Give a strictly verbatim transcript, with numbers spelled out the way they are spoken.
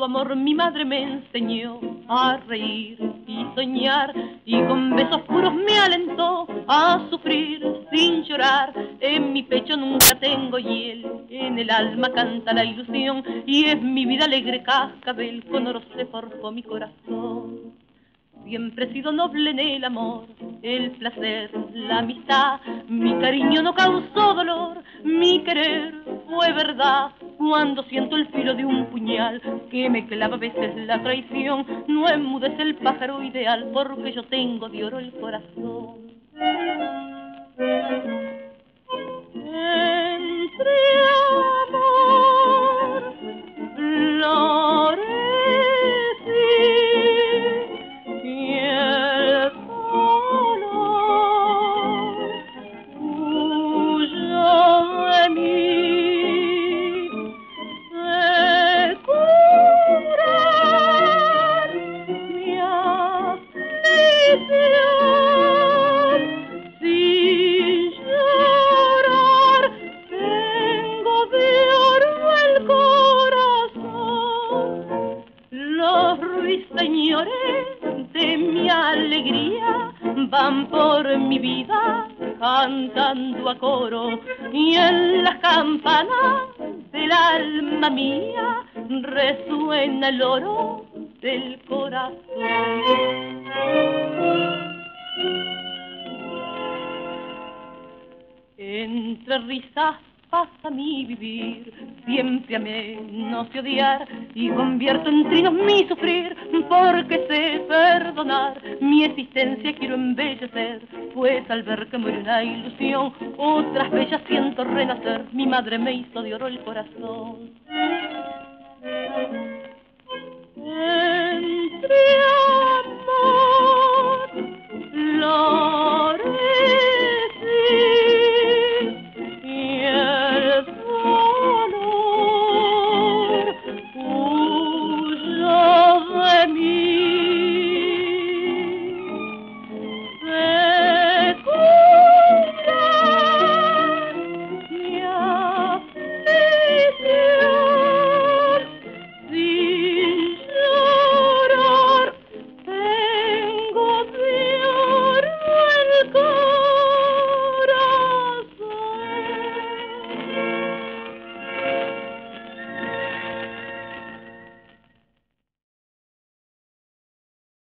amor mi madre me enseñó a reír y soñar, y con besos puros me alentó a sufrir sin llorar. En mi pecho nunca tengo hiel, en el alma canta la ilusión, y es mi vida alegre cascabel, con oro se forjó mi corazón. Siempre he sido noble en el amor, el placer, la amistad. Mi cariño no causó dolor, mi querer fue verdad. Cuando siento el filo de un puñal que me clava a veces la traición, no enmudece el pájaro ideal, porque yo tengo de oro el corazón. Entre amor, florecí, y el dolor huyó de mí. Se curar mi aflicción sin llorar, tengo de oro el corazón. Los ruiseñores de mi alegría van por mi vida cantando a coro, y en las campanas del alma mía resuena el oro del corazón. Entre risas pasa mi vivir, siempre amé, no sé odiar, y convierto en trinos mi sufrir, porque sé perdonar. Mi existencia quiero embellecer, pues al ver que muere una ilusión, otras bellas siento renacer. Mi madre me hizo de oro el corazón.